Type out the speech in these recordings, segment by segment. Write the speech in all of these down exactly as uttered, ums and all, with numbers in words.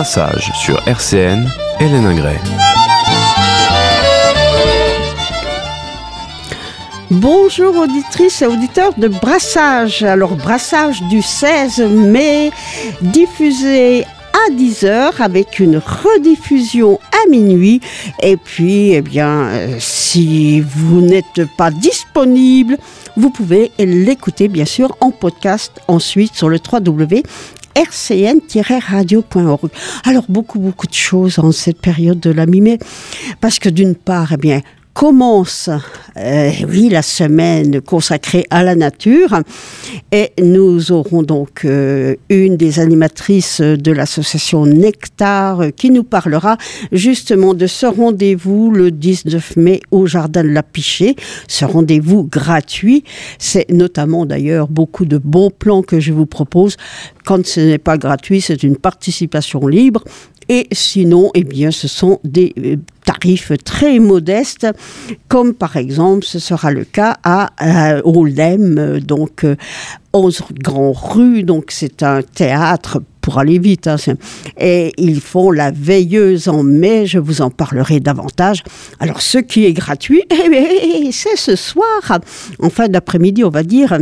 Brassage sur R C N, Hélène Ingray. Bonjour auditrices et auditeurs de Brassage. Alors Brassage du seize mai, diffusé à dix heures avec une rediffusion à minuit. Et puis, eh bien, euh, si vous n'êtes pas disponible, vous pouvez l'écouter bien sûr en podcast ensuite sur le w w w point r c n tiret radio point org. Alors beaucoup beaucoup de choses en cette période de la mi-mai, parce que d'une part, eh bien, commence, euh, oui, la semaine consacrée à la nature, et nous aurons donc euh, une des animatrices de l'association Nectar euh, qui nous parlera justement de ce rendez-vous le dix-neuf mai au Jardin de la Pichée, ce rendez-vous gratuit. C'est notamment d'ailleurs beaucoup de bons plans que je vous propose. Quand ce n'est pas gratuit, c'est une participation libre. Et sinon, eh bien, ce sont des tarifs très modestes, comme par exemple, ce sera le cas à, à Oldhem, donc euh, onze Grands Rue, donc c'est un théâtre pour aller vite, hein, et ils font la veilleuse en mai, je vous en parlerai davantage. Alors, ce qui est gratuit, eh bien, c'est ce soir, en fin d'après-midi, on va dire.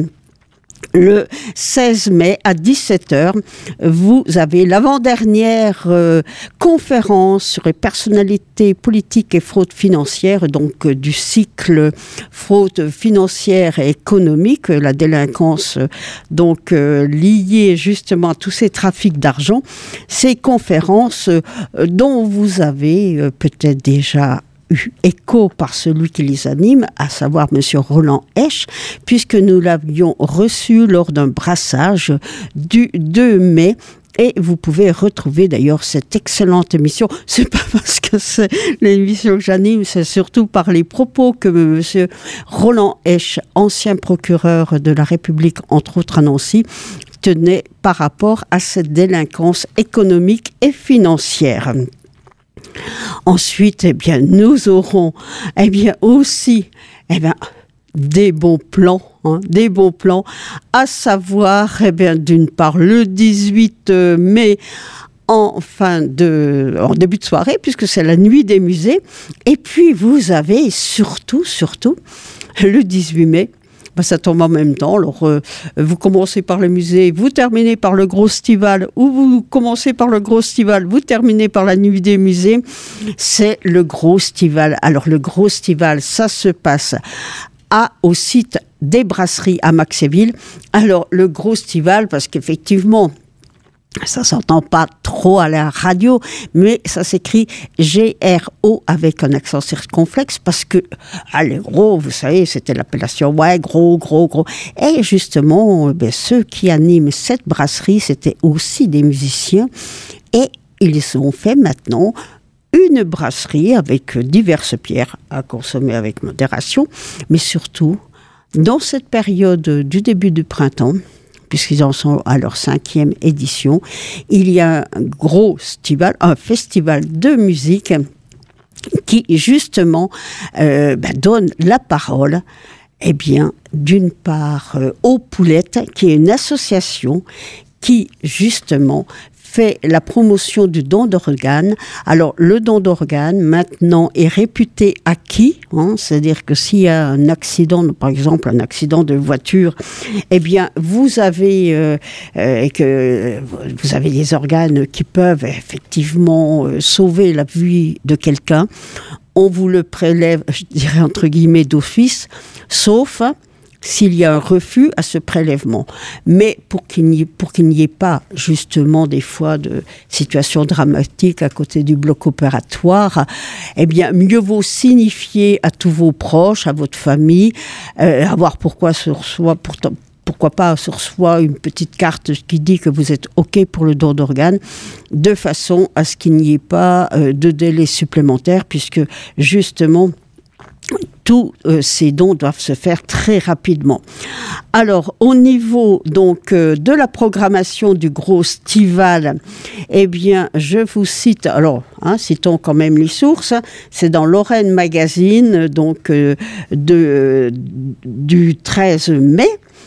Le seize mai à dix-sept heures, vous avez l'avant-dernière euh, conférence sur les personnalités politiques et fraude financière, donc euh, du cycle fraude financière et économique, la délinquance euh, donc euh, liée justement à tous ces trafics d'argent. Ces conférences euh, dont vous avez euh, peut-être déjà eu écho par celui qui les anime, à savoir M. Roland Esch, puisque nous l'avions reçu lors d'un brassage du deux mai. Et vous pouvez retrouver d'ailleurs cette excellente émission. C'est pas parce que c'est l'émission que j'anime, c'est surtout par les propos que M. Roland Esch, ancien procureur de la République, entre autres à Nancy, tenait par rapport à cette délinquance économique et financière. Ensuite, eh bien, nous aurons eh bien, aussi eh bien, des bons plans, hein, des bons plans, à savoir, eh bien, d'une part, le dix-huit mai, en, fin de, en début de soirée, puisque c'est la nuit des musées, et puis vous avez surtout, surtout, le dix-huit mai, ben, ça tombe en même temps. Alors, euh, vous commencez par le musée, vous terminez par le gros stival, ou vous commencez par le gros stival, vous terminez par la nuit des musées. C'est le gros stival. Alors, le gros stival, ça se passe à, au site des brasseries à Maxéville. Alors, le gros stival, parce qu'effectivement, ça s'entend pas trop à la radio, mais ça s'écrit G R O avec un accent circonflexe parce que, allez, gros, vous savez, c'était l'appellation, ouais, gros, gros, gros. Et justement, ben, ceux qui animent cette brasserie, c'était aussi des musiciens et ils ont fait maintenant une brasserie avec diverses bières à consommer avec modération, mais surtout, dans cette période du début du printemps, puisqu'ils en sont à leur cinquième édition, il y a un gros festival, un festival de musique qui, justement, euh, ben, donne la parole, eh bien, d'une part, euh, aux Poulettes, qui est une association qui, justement, fait la promotion du don d'organes. Alors, le don d'organes, maintenant, est réputé acquis. Hein, c'est-à-dire que s'il y a un accident, par exemple, un accident de voiture, eh bien, vous avez, euh, euh, que vous avez des organes qui peuvent effectivement euh, sauver la vie de quelqu'un. On vous le prélève, je dirais entre guillemets, d'office, sauf s'il y a un refus à ce prélèvement. Mais pour qu'il n'y, pour qu'il n'y ait pas justement des fois de situations dramatiques à côté du bloc opératoire, eh bien mieux vaut signifier à tous vos proches, à votre famille, euh, avoir pourquoi sur soi, pourtant, pourquoi pas sur soi une petite carte qui dit que vous êtes OK pour le don d'organes, de façon à ce qu'il n'y ait pas euh, de délai supplémentaire, puisque justement tous euh, ces dons doivent se faire très rapidement. Alors, au niveau donc euh, de la programmation du gros stival, eh bien, je vous cite, alors, hein, citons quand même les sources, c'est dans Lorraine Magazine, donc euh, de, euh, du treize mai,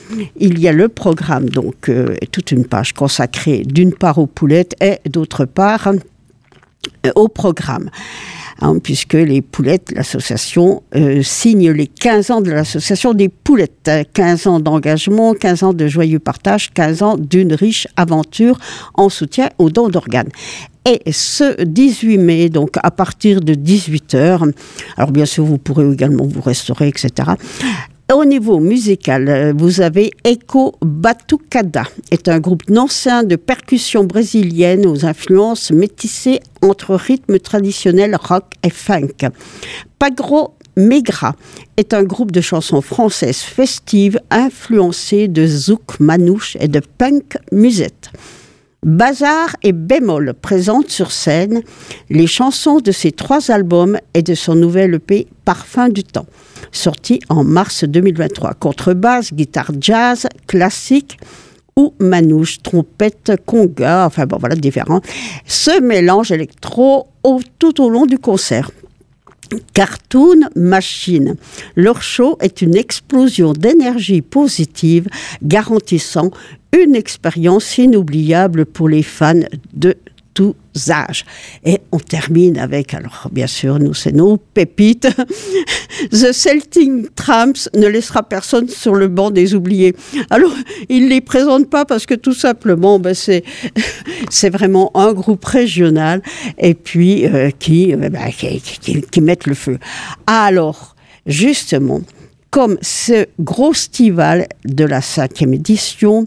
il y a le programme, donc euh, toute une page consacrée d'une part aux poulettes et d'autre part euh, au programme. Hein, puisque les poulettes, l'association euh, signe les quinze ans de l'association des poulettes. quinze ans d'engagement, quinze ans de joyeux partage, quinze ans d'une riche aventure en soutien aux dons d'organes. Et ce dix-huit mai, donc à partir de dix-huit heures, alors bien sûr vous pourrez également vous restaurer, et cetera. Au niveau musical, vous avez Eco Batucada, est un groupe nancéen de percussion brésilienne aux influences métissées entre rythmes traditionnels rock et funk. Pagro Megra est un groupe de chansons françaises festives influencées de zouk manouche et de punk musette. Bazar et Bémol présentent sur scène les chansons de ses trois albums et de son nouvel E P Parfum du temps, sorti en mars deux mille vingt-trois. Contrebasse, guitare jazz, classique ou manouche, trompette, conga, enfin bon voilà, différents. Ce mélange électro au, tout au long du concert. Cartoon Machine. Leur show est une explosion d'énergie positive garantissant une expérience inoubliable pour les fans de tous âges. Et on termine avec, alors bien sûr, nous c'est nos pépites. The Celtic Tramps ne laissera personne sur le banc des oubliés. Alors, ils ne les présentent pas parce que tout simplement, ben, c'est, c'est vraiment un groupe régional et puis euh, qui, ben, qui, qui, qui mettent le feu. Alors, justement, comme ce gros festival de la cinquième édition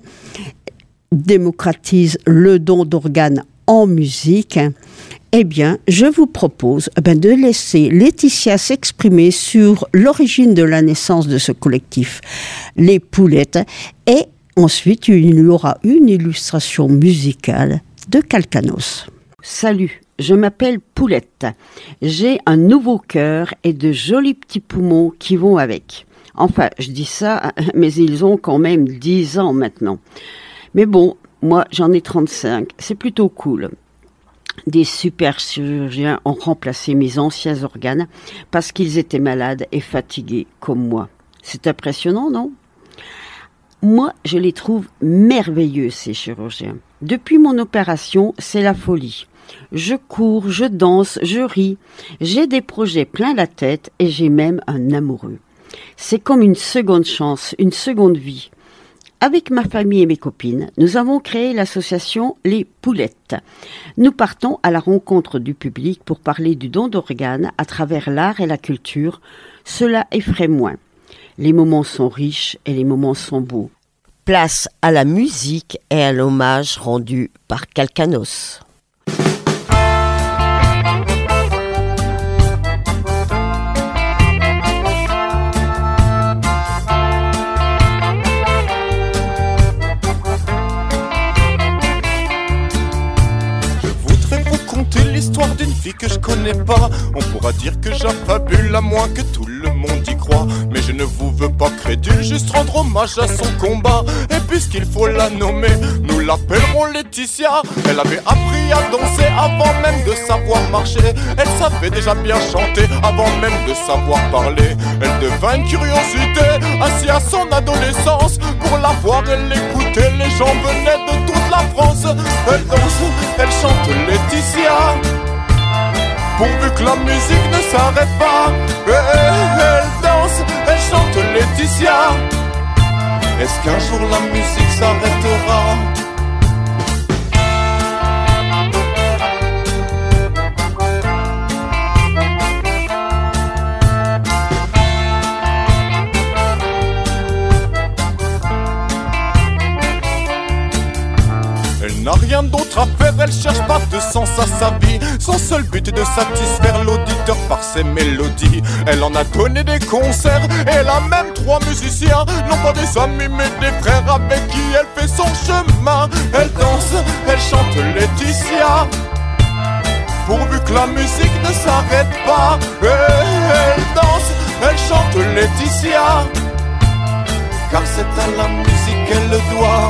démocratise le don d'organes en musique, eh bien, je vous propose eh bien, de laisser Laetitia s'exprimer sur l'origine de la naissance de ce collectif, les Poulettes, et ensuite il y aura une illustration musicale de Calcanos. Salut, je m'appelle Poulette. J'ai un nouveau cœur et de jolis petits poumons qui vont avec. Enfin, je dis ça, mais ils ont quand même dix ans maintenant. Mais bon, moi, j'en ai trente-cinq. C'est plutôt cool. Des super chirurgiens ont remplacé mes anciens organes parce qu'ils étaient malades et fatigués comme moi. C'est impressionnant, non ? Moi, je les trouve merveilleux, ces chirurgiens. Depuis mon opération, c'est la folie. Je cours, je danse, je ris. J'ai des projets plein la tête et j'ai même un amoureux. C'est comme une seconde chance, une seconde vie. Avec ma famille et mes copines, nous avons créé l'association Les Poulettes. Nous partons à la rencontre du public pour parler du don d'organes à travers l'art et la culture. Cela effraie moins. Les moments sont riches et les moments sont beaux. Place à la musique et à l'hommage rendu par Calcanos. L'histoire d'une fille que je connais pas. On pourra dire que j'affabule à moins que tout le monde y croit. Mais je ne vous veux pas crédule, juste rendre hommage à son combat. Et puisqu'il faut la nommer, nous l'appellerons Laetitia. Elle avait appris à danser avant même de savoir marcher. Elle savait déjà bien chanter avant même de savoir parler. Elle devint une curiosité, assise à son adolescence. Pour la voir et l'écouter, les gens venaient de toute la France. Elle danse, elle chante Laetitia, pourvu que la musique ne s'arrête pas. Elle danse, elle chante Laetitia. Est-ce qu'un jour la musique s'arrêtera? Elle n'a rien d'autre à faire, elle cherche pas de sens à sa vie. Son seul but est de satisfaire l'auditeur par ses mélodies. Elle en a donné des concerts, et elle a même trois musiciens. Non pas des amis mais des frères avec qui elle fait son chemin. Elle danse, elle chante Laetitia, pourvu que la musique ne s'arrête pas. Elle danse, elle chante Laetitia, car c'est à la musique qu'elle le doit.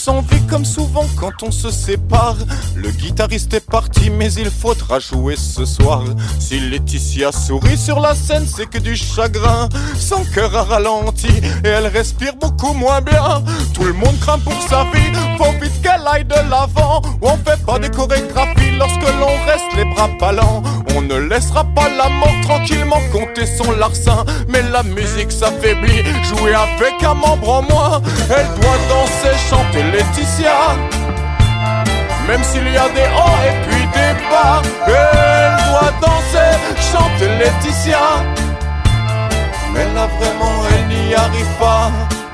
sans vie comme souvent quand on se sépare. Le guitariste est parti mais il faudra jouer ce soir. Si Laetitia sourit sur la scène c'est que du chagrin. Son cœur a ralenti et elle respire beaucoup moins bien. Tout le monde craint pour sa vie, faut vite qu'elle aille de l'avant. On fait pas des chorégraphies lorsque l'on reste les bras ballants. On ne laissera pas la mort tranquillement compter son larcin. Mais la musique s'affaiblit, jouer avec un membre en moins. Elle doit danser, chanter Laetitia, même s'il y a des hauts et puis des bas. Elle doit danser, chanter Laetitia, mais là vraiment elle n'y arrive pas.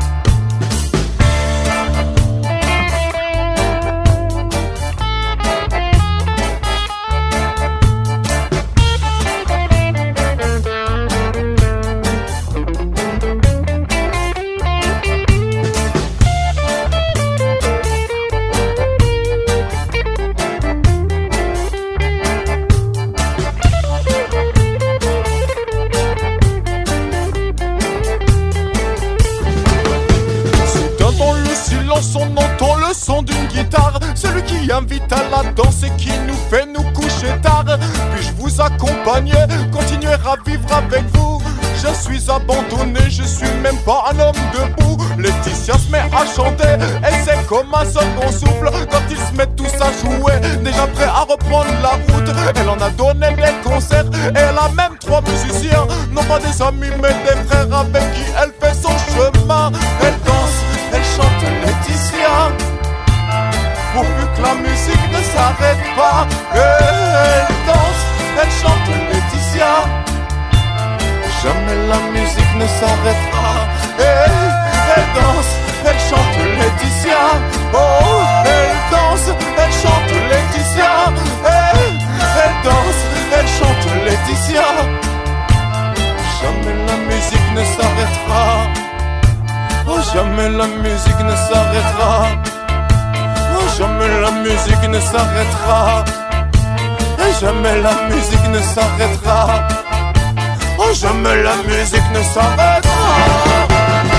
On entend le son d'une guitare, celui qui invite à la danse et qui nous fait nous coucher tard. Puis-je vous accompagner, continuer à vivre avec vous? Je suis abandonné, je suis même pas un homme debout. Laetitia se met à chanter et c'est comme un second souffle quand ils se mettent tous à jouer, déjà prêts à reprendre la route. Elle en a donné des concerts et elle a même trois musiciens, non pas des amis mais des frères avec qui elle fait son chemin. Elle danse, elle chante Laetitia, pourvu que la musique ne s'arrête pas. Elle danse, elle chante Laetitia, jamais la musique ne s'arrêtera. Elle danse, elle chante Laetitia, oh, elle danse, elle chante Laetitia, elle, elle danse, elle chante Laetitia, jamais la musique ne s'arrêtera. Oh, jamais la musique ne s'arrêtera. Oh, jamais la musique ne s'arrêtera. Et jamais la musique ne s'arrêtera. Oh, jamais la musique ne s'arrêtera.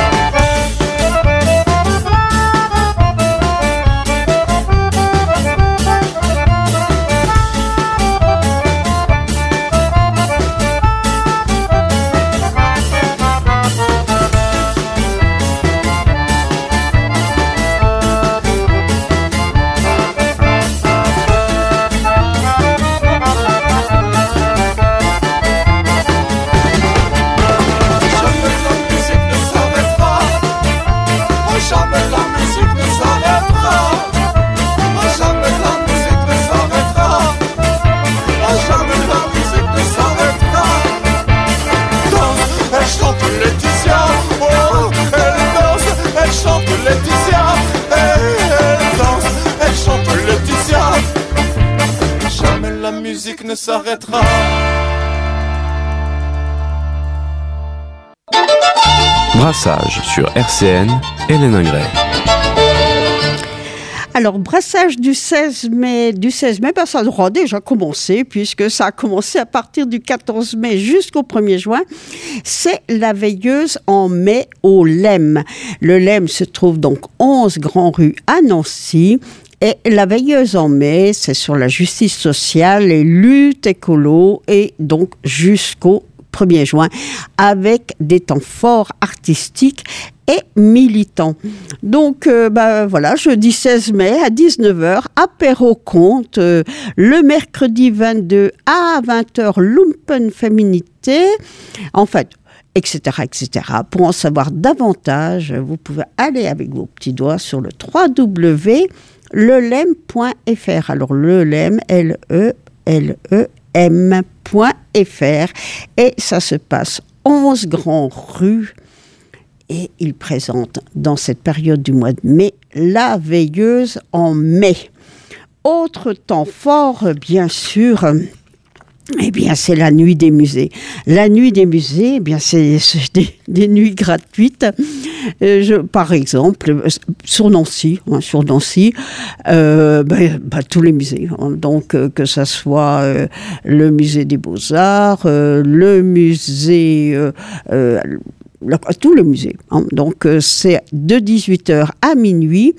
Ne s'arrêtera. Brassage sur R C N, Hélène Ingray. Alors, brassage du seize mai, du seize mai, ben ça aura déjà commencé, puisque ça a commencé à partir du quatorze mai jusqu'au premier juin. C'est la veilleuse en mai au Lem. Le Lem se trouve donc onze Grand Rue à Nancy. Et la veilleuse en mai, c'est sur la justice sociale, les luttes écolo, et donc jusqu'au premier juin, avec des temps forts artistiques et militants. Donc, euh, bah, voilà, jeudi seize mai à dix-neuf heures, apéro compte, euh, le mercredi vingt-deux à vingt heures, Lumpen Féminité, en fait, et cetera, et cetera. Pour en savoir davantage, vous pouvez aller avec vos petits doigts sur le w w w point le lem point f r. Alors, le lem, L E L E M point f r. Et ça se passe onze Grand Rue. Et il présente, dans cette période du mois de mai, la veilleuse en mai. Autre temps fort, bien sûr, eh bien, c'est la nuit des musées. La nuit des musées, eh bien, c'est, c'est des, des nuits gratuites. Euh, je, par exemple, sur Nancy, hein, sur Nancy, euh, ben, ben, tous les musées. Hein, donc, euh, que ça soit euh, le musée des Beaux-Arts, euh, le musée, euh, euh, le, tout le musée. Hein, donc, euh, c'est de dix-huit heures à minuit.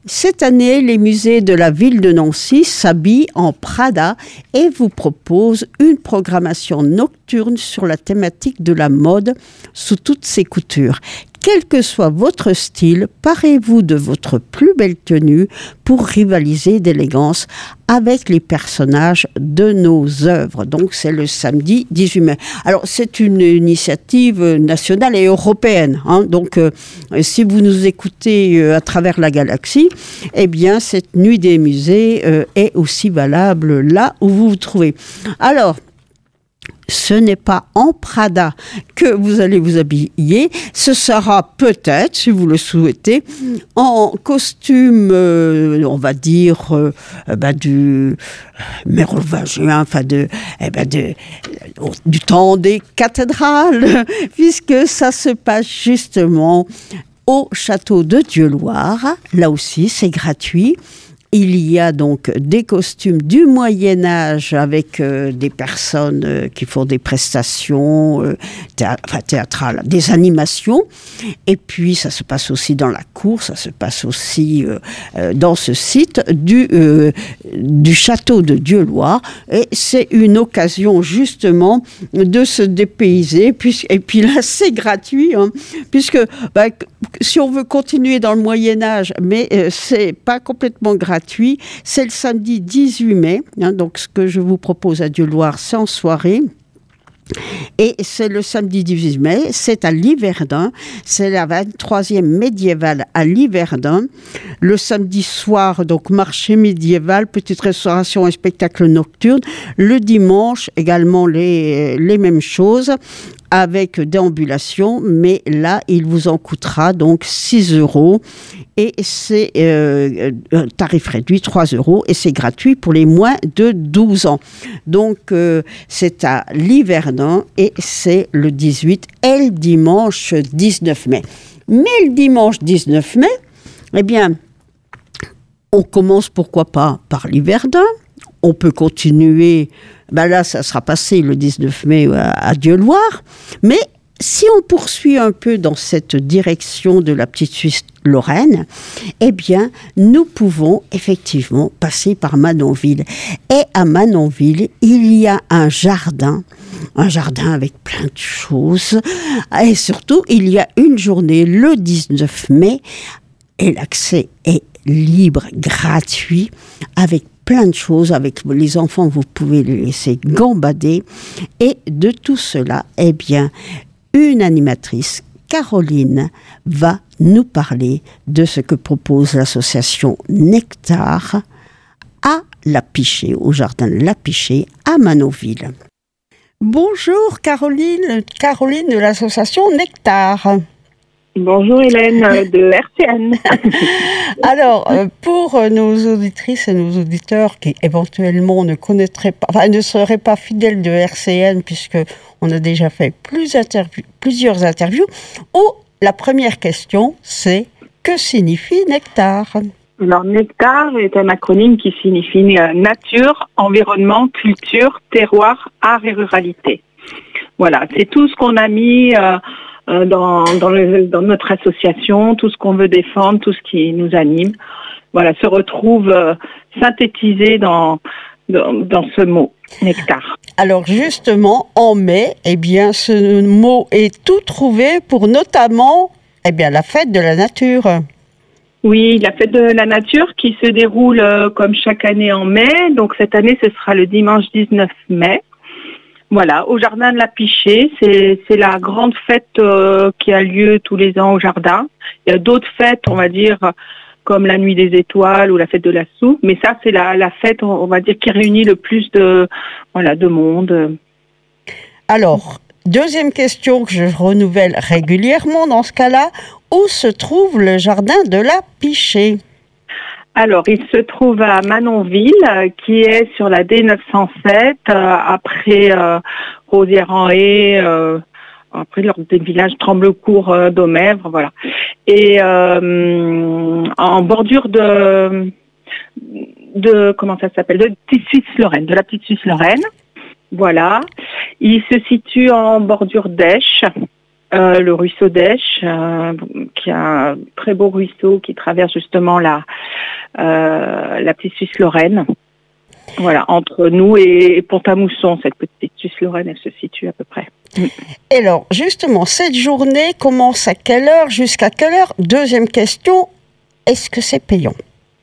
Cette année, les musées de la ville de Nancy s'habillent en Prada et vous proposent une programmation nocturne sur la thématique de la mode sous toutes ses coutures. Quel que soit votre style, parez-vous de votre plus belle tenue pour rivaliser d'élégance avec les personnages de nos œuvres. Donc, c'est le samedi dix-huit mai. Alors, c'est une initiative nationale et européenne. Hein. Donc, euh, si vous nous écoutez euh, à travers la galaxie, eh bien, cette nuit des musées euh, est aussi valable là où vous vous trouvez. Alors, ce n'est pas en Prada que vous allez vous habiller, ce sera peut-être, si vous le souhaitez, en costume, euh, on va dire, euh, bah, du mérovingien, enfin de, eh ben de, du temps des cathédrales, puisque ça se passe justement au château de Dieuloir. Là aussi, c'est gratuit. Il y a donc des costumes du Moyen-Âge avec euh, des personnes euh, qui font des prestations euh, théâ- enfin, théâtrales, des animations. Et puis, ça se passe aussi dans la cour, ça se passe aussi euh, euh, dans ce site du, euh, du château de Dieuloir. Et c'est une occasion, justement, de se dépayser. Puis, et puis là, c'est gratuit, hein, puisque bah, si on veut continuer dans le Moyen-Âge, mais euh, c'est pas complètement gratuit. C'est le samedi dix-huit mai, hein, donc ce que je vous propose à Dieuloir, c'est en soirée. Et c'est le samedi dix-huit mai, c'est à Liverdun, c'est la vingt-troisième médiévale à Liverdun. Le samedi soir, donc marché médiéval, petite restauration et spectacle nocturne. Le dimanche, également les, les mêmes choses, avec déambulation, mais là, il vous en coûtera donc six euros. Et c'est euh, un tarif réduit, trois euros, et c'est gratuit pour les moins de douze ans. Donc, euh, c'est à Liverdun, et c'est le dix-huit et le dimanche dix-neuf mai. Mais le dimanche dix-neuf mai, eh bien, on commence, pourquoi pas, par Liverdun. On peut continuer, ben là, ça sera passé le dix-neuf mai à, à Dieuloir, mais si on poursuit un peu dans cette direction de la petite Suisse Lorraine, eh bien, nous pouvons effectivement passer par Manonville. Et à Manonville, il y a un jardin, un jardin avec plein de choses. Et surtout, il y a une journée, le dix-neuf mai, et l'accès est libre, gratuit, avec plein de choses. Avec les enfants, vous pouvez les laisser gambader. Et de tout cela, eh bien, une animatrice, Caroline, va nous parler de ce que propose l'association Nectar à La Pichée, au jardin de La Pichée, à Manonville. Bonjour Caroline, Caroline de l'association Nectar. Bonjour Hélène de R C N. Alors, pour nos auditrices et nos auditeurs qui éventuellement ne connaîtraient pas, enfin, ne seraient pas fidèles de R C N, puisque on a déjà fait plus interview, plusieurs interviews, où la première question, c'est que signifie Nectar ? Alors, Nectar est un acronyme qui signifie nature, environnement, culture, terroir, art et ruralité. Voilà, c'est tout ce qu'on a mis euh, dans, dans, le, dans notre association, tout ce qu'on veut défendre, tout ce qui nous anime. Voilà, se retrouve euh, synthétisé dans, dans, dans ce mot, Nectar. Alors justement, en mai, eh bien, ce mot est tout trouvé pour notamment eh bien, la fête de la nature. Oui, la fête de la nature qui se déroule euh, comme chaque année en mai. Donc cette année, ce sera le dimanche dix-neuf mai. Voilà, au jardin de la Pichée. C'est, c'est la grande fête euh, qui a lieu tous les ans au jardin. Il y a d'autres fêtes, on va dire, comme la nuit des étoiles ou la fête de la soupe. Mais ça, c'est la, la fête, on va dire, qui réunit le plus de, voilà, de monde. Alors, deuxième question que je renouvelle régulièrement dans ce cas-là. Où se trouve le jardin de la Pichée ? Alors, il se trouve à Manonville, qui est sur la D neuf cent sept, euh, après euh, Rosières-en-Haye, euh, après lors des villages Tremblecourt, euh, Domèvre, voilà. Et euh, en bordure de, de comment ça s'appelle, de Petite Suisse Lorraine, de la Petite Suisse Lorraine, voilà. Il se situe en bordure d'Esch. euh, le ruisseau d'Esch, euh, qui est un très beau ruisseau qui traverse justement la, euh, la petite Suisse lorraine. Voilà, entre nous et Pont-à-Mousson, cette petite Suisse lorraine, elle se situe à peu près. Et alors, justement, cette journée commence à quelle heure, jusqu'à quelle heure? Deuxième question, est-ce que c'est payant?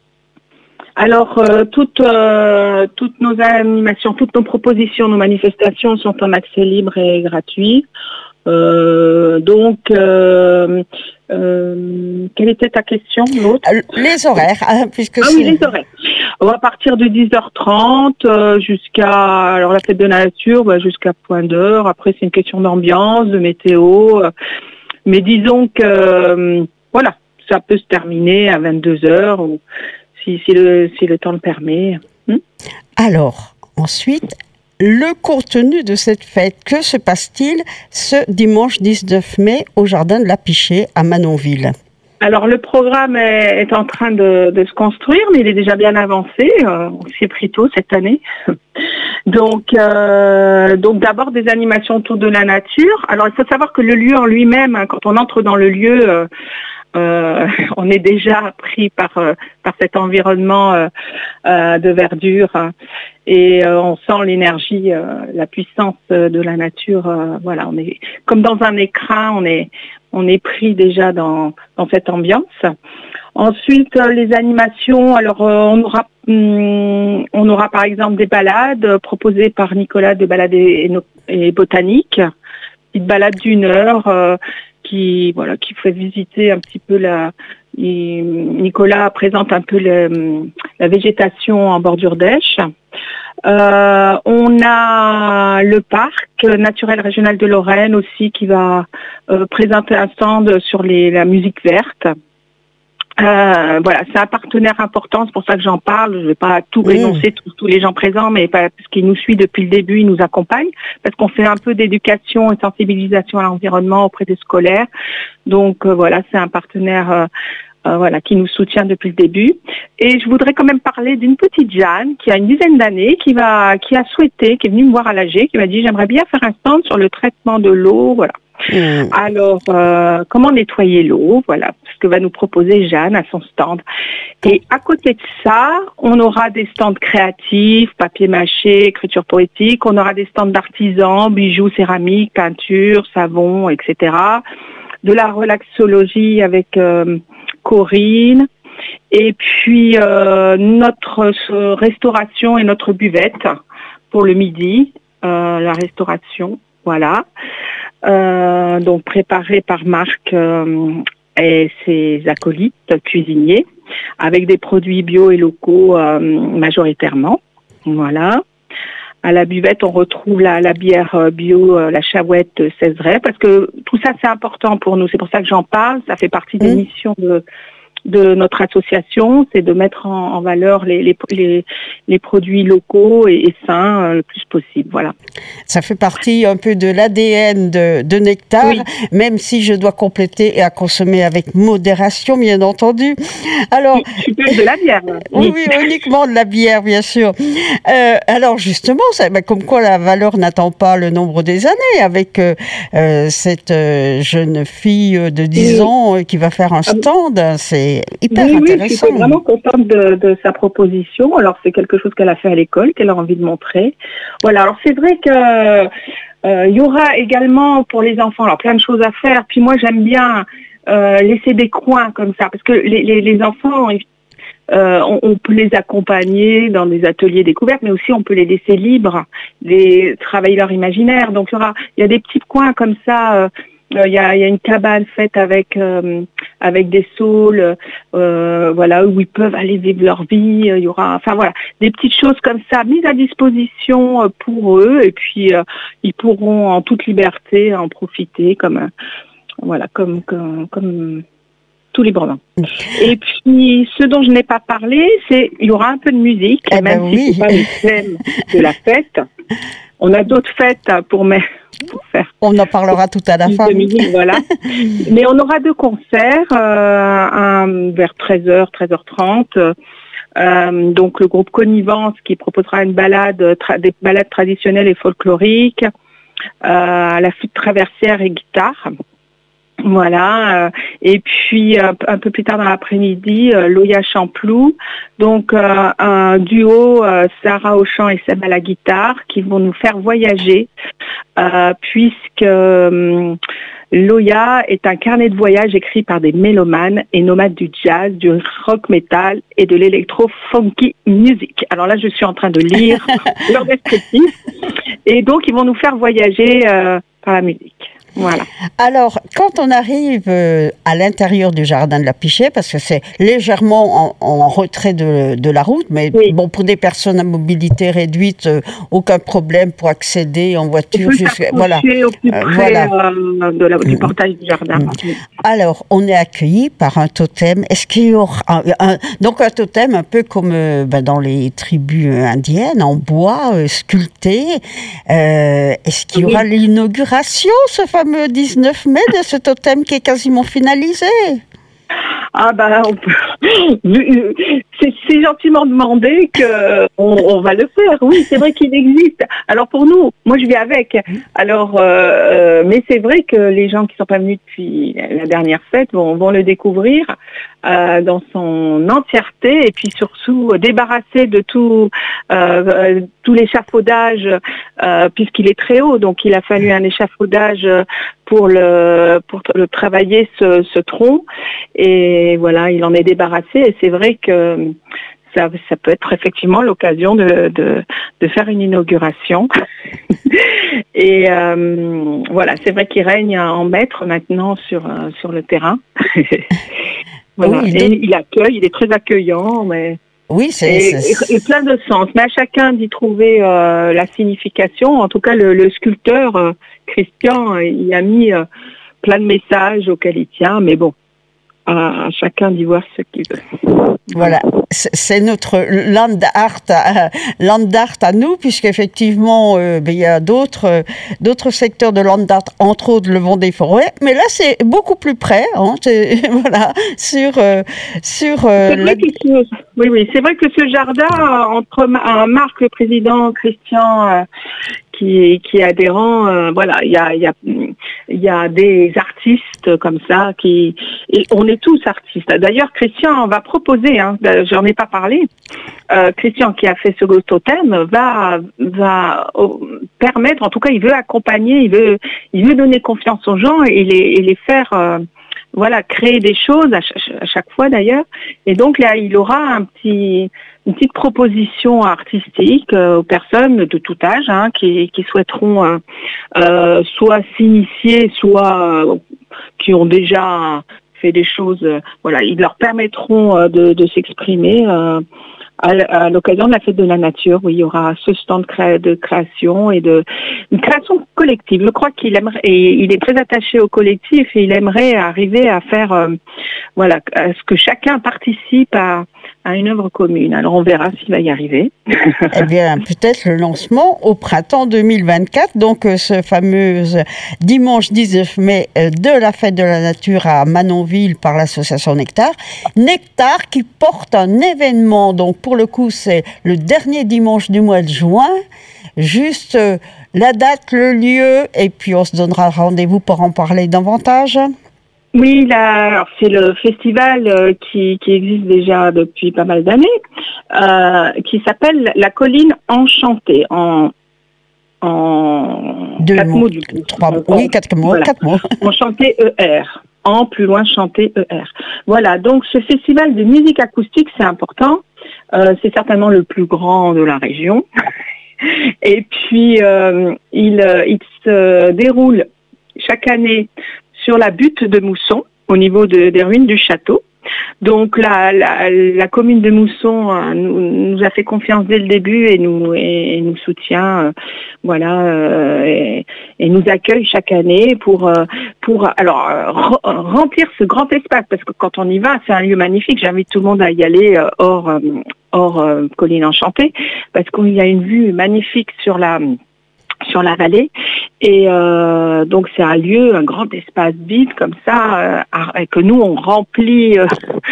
Alors, euh, toutes, euh, toutes nos animations, toutes nos propositions, nos manifestations sont en accès libre et gratuit. Euh, donc, euh, euh, quelle était ta question, l'autre? Les horaires, hein, puisque ah c'est... oui, les horaires. On va partir de dix heures trente euh, jusqu'à, alors la fête de la nature, bah, jusqu'à point d'heure. Après, c'est une question d'ambiance, de météo. Euh, mais disons que, euh, voilà, ça peut se terminer à vingt-deux heures, ou si, si, le, si le temps le permet. Hmm alors, ensuite, le contenu de cette fête, que se passe-t-il ce dimanche dix-neuf mai au jardin de la Pichée à Manonville? Alors le programme est, est en train de, de se construire, mais il est déjà bien avancé. Euh, on s'y est pris tôt cette année. donc, euh, donc d'abord des animations autour de la nature. Alors il faut savoir que le lieu en lui-même, hein, quand on entre dans le lieu, euh, euh, on est déjà pris par euh, par cet environnement euh, euh, de verdure, hein, et euh, on sent l'énergie, euh, la puissance de la nature. Euh, voilà, on est comme dans un écrin, on est on est pris déjà dans dans cette ambiance. Ensuite, euh, les animations. Alors, euh, on aura hum, on aura par exemple des balades euh, proposées par Nicolas, des balades et, et botaniques, petite balade d'une heure. Euh, qui voilà qui fait visiter un petit peu la il, Nicolas présente un peu le, la végétation en bordure d'Esch. Euh, on a le parc naturel régional de Lorraine aussi qui va euh, présenter un stand sur les, la musique verte. Euh, voilà, c'est un partenaire important, c'est pour ça que j'en parle. Je ne vais pas tout Mmh. énoncer, tous, tous les gens présents, mais parce qu'il nous suit depuis le début, il nous accompagne, parce qu'on fait un peu d'éducation et sensibilisation à l'environnement auprès des scolaires. Donc euh, voilà, c'est un partenaire euh, euh, voilà qui nous soutient depuis le début. Et je voudrais quand même parler d'une petite Jeanne qui a une dizaine d'années, qui va, qui a souhaité, qui est venue me voir à l'A G, qui m'a dit j'aimerais bien faire un stand sur le traitement de l'eau, voilà. Mmh. Alors, euh, comment nettoyer l'eau, voilà, ce que va nous proposer Jeanne à son stand. Et à côté de ça, on aura des stands créatifs, papier mâché, écriture poétique, on aura des stands d'artisans, bijoux, céramique, peinture, savon, et cetera. De la relaxologie avec euh, Corinne. Et puis, euh, notre euh, restauration et notre buvette pour le midi, euh, la restauration, voilà. Euh, donc préparé par Marc euh, et ses acolytes cuisiniers avec des produits bio et locaux euh, majoritairement. Voilà. À la buvette, on retrouve la, la bière bio, euh, la Chavouette Césaret, parce que tout ça c'est important pour nous. C'est pour ça que j'en parle. Ça fait partie des mmh. missions de de notre association, c'est de mettre en, en valeur les, les, les, les produits locaux et, et sains euh, le plus possible. Voilà. Ça fait partie un peu de l'A D N de, de Nectar, oui. Même si je dois compléter et à consommer avec modération, bien entendu. Alors, tu peux de la bière. Oui, oui, uniquement de la bière, bien sûr. Euh, alors justement, ça, bah, comme quoi la valeur n'attend pas le nombre des années, avec euh, euh, cette euh, jeune fille de dix oui. ans euh, qui va faire un stand, c'est hyper oui, intéressant. Oui, je suis vraiment contente de, de sa proposition. Alors, c'est quelque chose qu'elle a fait à l'école, qu'elle a envie de montrer. Voilà, alors c'est vrai que euh, il y aura également pour les enfants alors plein de choses à faire. Puis moi, j'aime bien euh, laisser des coins comme ça, parce que les, les, les enfants, euh, on, on peut les accompagner dans des ateliers découvertes, mais aussi on peut les laisser libres, les travailler leur imaginaire. Donc, il y aura, il y a des petits coins comme ça. Euh, Il y a, il y a une cabane faite avec euh, avec des saules, euh, voilà, où ils peuvent aller vivre leur vie. Il y aura, enfin voilà, des petites choses comme ça mises à disposition pour eux, et puis euh, ils pourront en toute liberté en profiter, comme voilà, comme comme, comme tout librement. Et puis, ce dont je n'ai pas parlé, c'est il y aura un peu de musique, eh même ben si oui. c'est pas le thème de la fête. On a d'autres fêtes pour mettre. Pour faire on en parlera tout à la fin. De musique, voilà. Mais on aura deux concerts, euh, un vers treize heures, treize heures trente. Euh, donc le groupe Connivence qui proposera une balade, tra- des balades traditionnelles et folkloriques, euh, à la flûte traversière et guitare. Voilà, euh, et puis euh, un peu plus tard dans l'après-midi, euh, Loya Champlou, donc euh, un duo euh, Sarah au chant et Seb à la guitare qui vont nous faire voyager, euh, puisque euh, Loya est un carnet de voyage écrit par des mélomanes et nomades du jazz, du rock metal et de l'électro-funky music. Alors là, je suis en train de lire leur descriptif, et donc ils vont nous faire voyager euh, par la musique. Voilà. Alors, quand on arrive euh, à l'intérieur du jardin de la Pichée, parce que c'est légèrement en, en retrait de, de la route, mais oui. bon, pour des personnes à mobilité réduite, euh, aucun problème pour accéder en voiture jusqu'à voilà. Au plus près, euh, voilà. euh, de la, du portail du jardin. Mmh. Alors, on est accueilli par un totem. Est-ce qu'il y aura un, un, donc un totem un peu comme euh, ben, dans les tribus indiennes, en bois euh, sculpté. Euh, est-ce qu'il y aura oui. l'inauguration, ce fameux dix-neuf mai, de ce totem qui est quasiment finalisé? Ah ben, on peut... c'est, c'est gentiment demandé que on, on va le faire. Oui, c'est vrai qu'il existe. Alors pour nous, moi je vais avec. Alors, euh, mais c'est vrai que les gens qui sont pas venus depuis la dernière fête vont, vont le découvrir euh, dans son entièreté, et puis surtout débarrasser de tout euh, tout l'échafaudage euh, puisqu'il est très haut. Donc il a fallu un échafaudage pour le pour le travailler ce, ce tronc, et voilà, il en est débarrassé, et c'est vrai que ça, ça peut être effectivement l'occasion de, de, de faire une inauguration. Et euh, voilà, c'est vrai qu'il règne en maître maintenant sur, sur le terrain. Voilà. Oui, il, est... il accueille, il est très accueillant, mais... Oui, c'est, et, c'est... Et, et plein de sens, mais à chacun d'y trouver euh, la signification. En tout cas, le, le sculpteur euh, Christian, euh, il a mis euh, plein de messages auxquels il tient, mais bon, à, à chacun d'y voir ce qu'il veut. Voilà, c'est, c'est notre land art, à, land art à nous, puisqu'effectivement, euh, ben, il y a d'autres, euh, d'autres secteurs de land art, entre autres le Vendée-Forêt, mais là c'est beaucoup plus près, hein, c'est, voilà, sur, euh, sur. Euh, c'est vrai la... que ce, oui, oui, c'est vrai que ce jardin entre euh, Marc, le président, Christian, euh, qui, qui est adhérent, euh, voilà, il y a, il y a, il y a des artistes comme ça qui, et on est tous artistes. D'ailleurs, Christian va proposer. Hein, j'en ai pas parlé. Euh, Christian, qui a fait ce totem, va va euh, permettre, en tout cas, il veut accompagner, il veut il veut donner confiance aux gens et les et les faire euh, voilà, créer des choses à chaque, à chaque fois d'ailleurs. Et donc là, il aura un petit une petite proposition artistique euh, aux personnes de tout âge hein, qui qui souhaiteront euh, euh, soit s'initier, soit euh, qui ont déjà fait des choses, euh, voilà, ils leur permettront euh, de, de s'exprimer euh, à, à l'occasion de la fête de la nature, où il y aura ce stand de, créa- de création et de une création collective. Je crois qu'il aimerait, et il est très attaché au collectif, et il aimerait arriver à faire, euh, voilà, à ce que chacun participe à, à une œuvre commune. Alors on verra s'il va y arriver. Eh bien, peut-être le lancement au printemps deux mille vingt-quatre, donc euh, ce fameux dimanche dix-neuf mai euh, de la fête de la nature à Manonville par l'association Nectar. Nectar qui porte un événement, donc pour le coup c'est le dernier dimanche du mois de juin, juste euh, la date, le lieu, et puis on se donnera rendez-vous pour en parler davantage. Oui, là, alors c'est le festival euh, qui, qui existe déjà depuis pas mal d'années, euh, qui s'appelle La Colline Enchantée, en, en Deux quatre mots, mots du coup. Trois, en, oui, quatre mots, voilà. quatre mots. Enchantée E R, en plus loin chanté E R. Voilà, donc ce festival de musique acoustique, c'est important, euh, c'est certainement le plus grand de la région, et puis euh, il, il se déroule chaque année sur la butte de Mousson, au niveau de, des ruines du château. Donc la, la, la commune de Mousson euh, nous, nous a fait confiance dès le début et nous, et, et nous soutient, euh, voilà, euh, et, et nous accueille chaque année pour, euh, pour alors euh, re- remplir ce grand espace, parce que quand on y va, c'est un lieu magnifique. J'invite tout le monde à y aller euh, hors, euh, hors euh, Colline Enchantée, parce qu'il y a une vue magnifique sur la sur la vallée, et euh, donc c'est un lieu, un grand espace vide comme ça, euh, que nous on remplit euh,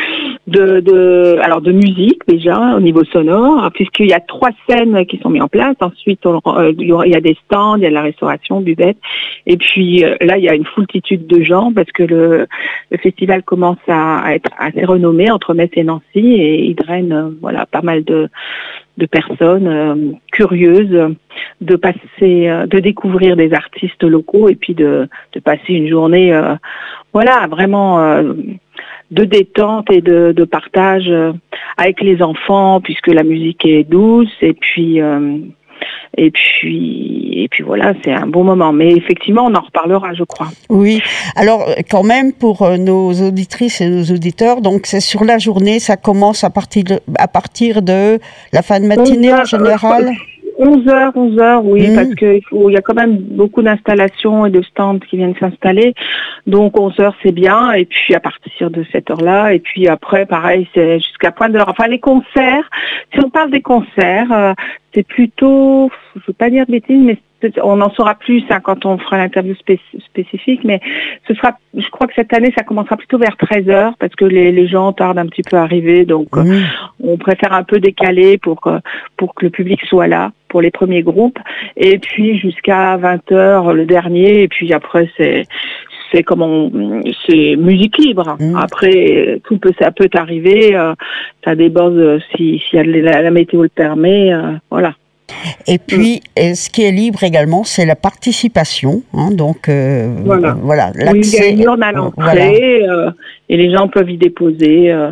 de, de, alors de musique déjà au niveau sonore, puisqu'il y a trois scènes qui sont mises en place. Ensuite, on, euh, il y a des stands, il y a de la restauration, buvette, et puis euh, là, il y a une foultitude de gens parce que le, le festival commence à, à être assez renommé entre Metz et Nancy, et il draine euh, voilà pas mal de de personnes euh, curieuses de passer, euh, de découvrir des artistes locaux et puis de, de passer une journée, euh, voilà, vraiment euh, de détente et de, de partage euh, avec les enfants, puisque la musique est douce et puis euh, et puis et puis voilà, c'est un bon moment. Mais effectivement, on en reparlera, je crois. Oui. Alors quand même pour nos auditrices et nos auditeurs, donc c'est sur la journée, ça commence à partir de, à partir de la fin de matinée en général. onze heures, onze heures, oui, mmh. parce qu'il faut, il y a quand même beaucoup d'installations et de stands qui viennent s'installer. Donc onze heures, c'est bien. Et puis à partir de cette heure-là, et puis après, pareil, c'est jusqu'à pointe de l'heure. Enfin, les concerts, si on parle des concerts, euh, c'est plutôt, je veux pas dire de bêtises, mais on en saura plus hein, quand on fera l'interview spé- spécifique, mais ce sera, je crois que cette année, ça commencera plutôt vers treize heures parce que les, les gens tardent un petit peu à arriver, donc mmh. euh, on préfère un peu décaler pour que, pour que le public soit là pour les premiers groupes, et puis jusqu'à vingt heures le dernier, et puis après c'est c'est comme on, c'est musique libre. Mmh. Après tout peut ça peut arriver, euh, ça déborde si si la, la météo le permet, euh, voilà. Et puis, mmh. ce qui est libre également, c'est la participation. Hein, donc, euh, voilà. voilà l'accès. Oui, il y a une urne à l'entrée, voilà. euh, et les gens peuvent y déposer euh,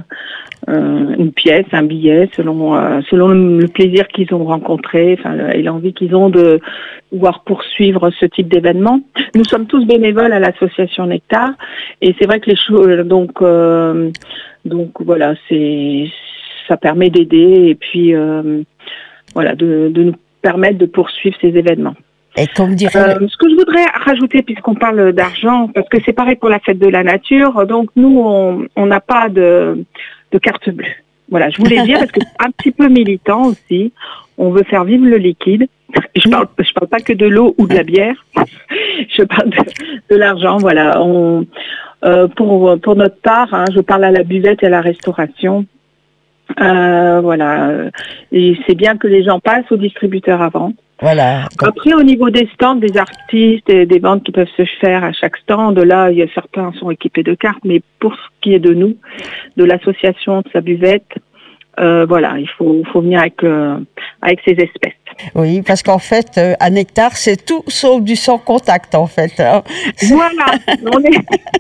euh, une pièce, un billet, selon euh, selon le, le plaisir qu'ils ont rencontré, enfin, et l'envie qu'ils ont de pouvoir poursuivre ce type d'événement. Nous sommes tous bénévoles à l'association Nectar, et c'est vrai que les choses, donc, euh, donc voilà, c'est ça permet d'aider, et puis. Euh, Voilà, de, de nous permettre de poursuivre ces événements. Et comme dirait... Euh, ce que je voudrais rajouter, puisqu'on parle d'argent, parce que c'est pareil pour la fête de la nature, donc nous, on n'a pas de, de carte bleue. Voilà, je voulais dire, parce que c'est un petit peu militant aussi, on veut faire vivre le liquide. Je parle, je parle pas que de l'eau ou de la bière, je parle de, de l'argent, voilà. On, euh, pour, pour notre part, hein, je parle à la buvette et à la restauration. Euh, voilà, et c'est bien que les gens passent au distributeur avant. Voilà. Après, au niveau des stands, des artistes et des ventes qui peuvent se faire à chaque stand, là, il y a certains sont équipés de cartes, mais pour ce qui est de nous, de l'association de sa buvette, euh, voilà, il faut, faut venir avec euh, avec ces espèces. Oui, parce qu'en fait, euh, à Nectar, c'est tout sauf du sans contact, en fait. Hein. Voilà, on est.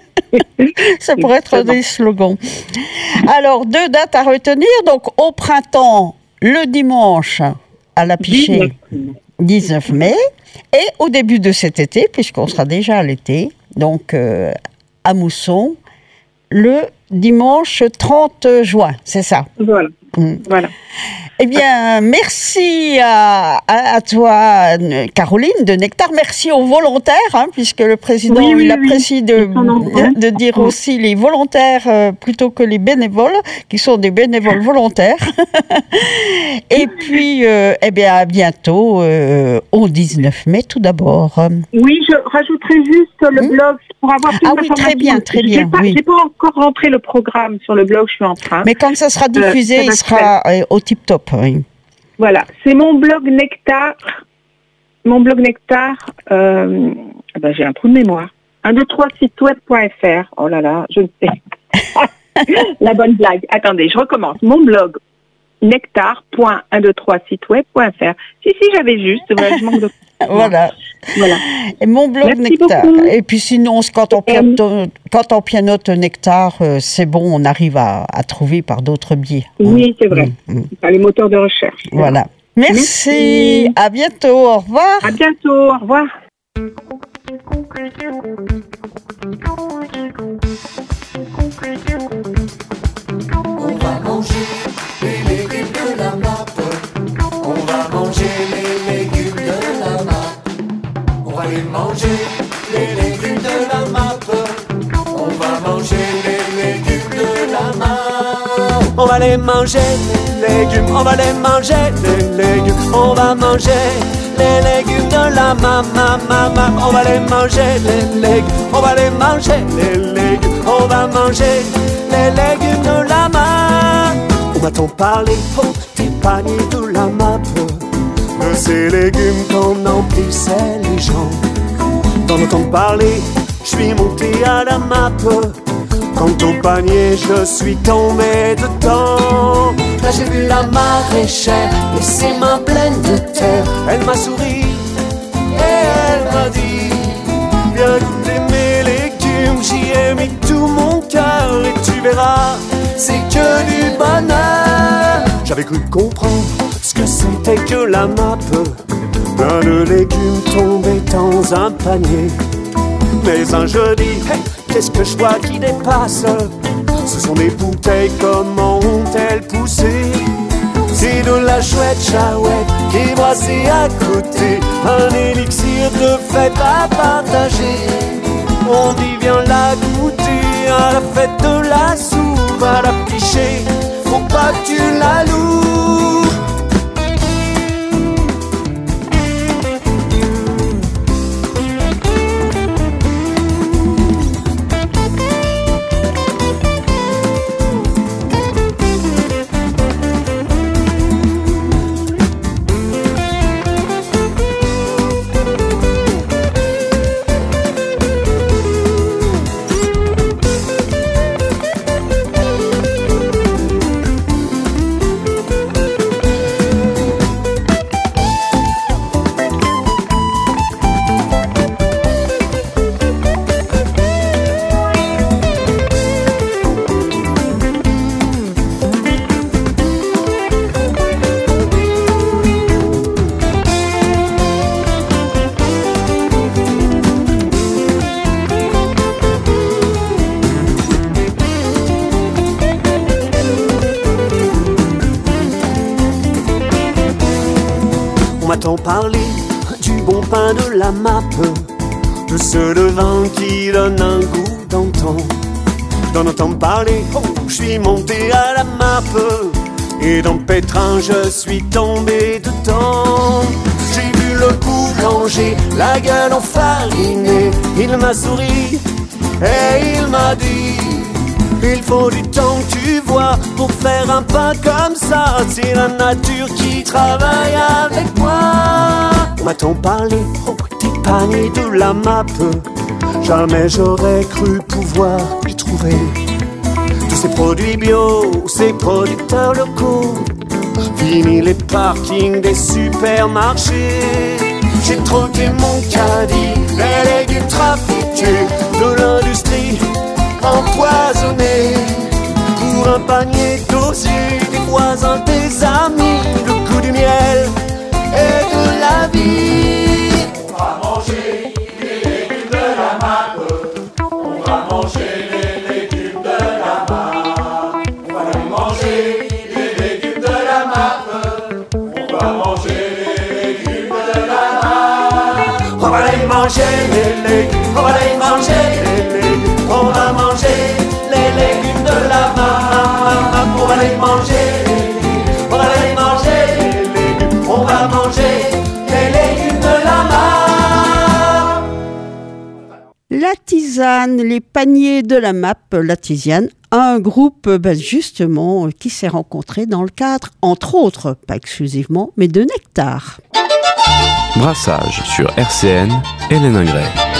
Ça pourrait être des slogans. Alors, deux dates à retenir. Donc, au printemps, le dimanche, à la Pichée, dix-neuf mai. Et au début de cet été, puisqu'on sera déjà à l'été, donc euh, à Mousson, le dimanche trente juin. C'est ça. Voilà. Mmh. Voilà. Eh bien, merci à, à, à toi, Caroline de Nectar. Merci aux volontaires, hein, puisque le président oui, oui, il oui. apprécie de, de, de dire aussi les volontaires euh, plutôt que les bénévoles, qui sont des bénévoles volontaires. Et puis, euh, eh bien, à bientôt euh, au dix-neuf mai, tout d'abord. Oui, je rajouterai juste le mmh. blog pour avoir plus ah d'informations. Ah oui, très bien, très bien. Je n'ai pas, oui. pas encore rentré le programme sur le blog, je suis en train. Mais quand ça sera diffusé, euh, il sera euh, au tip-top. Oui. Voilà, c'est mon blog Nectar. Mon blog Nectar, euh, ben j'ai un trou de mémoire. un deux trois site web point f r. Oh là là, je ne sais. La bonne blague. Attendez, je recommence. Mon blog nectar point un deux trois site web point f r. Si, si, j'avais juste. Voilà, je manque de... Voilà. Voilà. Et mon blog Merci Nectar. Beaucoup. Et puis sinon, quand on pianote, quand on pianote Nectar, euh, c'est bon, on arrive à, à trouver par d'autres biais. Oui, mmh. c'est vrai. Mmh. Par les moteurs de recherche. Voilà. Vrai. Merci. Merci. À bientôt. Au revoir. À bientôt. Au revoir. On va manger les légumes de la nappe. On va manger les légumes de la nappe. On va les manger, les légumes de la nappe. On va manger les légumes de la nappe. On va les manger, les légumes. On va les manger, les légumes. On va manger les légumes de la mama, mama. On va les manger, les légumes. On va les manger, les légumes. On va manger les légumes de la mama. m'a-t-on parlé, oh, des paniers de la map, de ces légumes qu'on emplissait les gens. Dans le temps de parler, je suis monté à la map. Quant au panier, je suis tombé dedans. Là j'ai vu la maraîchère et ses mains pleines de terre. Elle m'a souri et elle m'a dit: viens goûter mes légumes, j'y ai mis tout mon cœur. Et tu verras, c'est que du bonheur. J'avais cru comprendre ce que c'était que la map, plein de légumes tombés dans un panier. Mais un jeudi, hey, qu'est-ce que je vois qui dépasse? Ce sont des bouteilles, comment ont-elles poussé? C'est de la chouette chahouette qui est brassée à côté, un élixir de fête à partager. On dit viens la goûter à la fête de la soupe, à la picher, faut pas que tu la loues. On parler du bon pain de la map, de ce levain qui donne un goût d'antan. D'en entendre parler, oh, je suis monté à la map, et dans le pétrin je suis tombé dedans. J'ai vu le boulanger, la gueule enfarinée, il m'a souri et il m'a dit: il faut du temps que tu vois pour faire un pain comme ça. C'est la nature qui travaille avec moi. M'a-t-on parlé, oh, des paniers de la map? Jamais j'aurais cru pouvoir y trouver tous ces produits bio, ces producteurs locaux. Fini les parkings des supermarchés. J'ai troqué mon caddie, les légumes trafiqués de l'industrie empoisonné pour un panier d'osier, des voisins, des amis, le goût du miel et de la vie. On va manger les légumes de la map. On va manger les légumes de la map. On va les manger les légumes de la map. On va manger les légumes de la map. On va les manger les légumes, on va les manger les légumes. On va manger les légumes de la map. On va les manger, on va les manger les légumes. On va manger les légumes de la map. La tisane, les paniers de la map, la tisane, un groupe ben, justement qui s'est rencontré dans le cadre, entre autres, pas exclusivement, mais de Nectar. Brassage sur R C N, Hélène Ingray.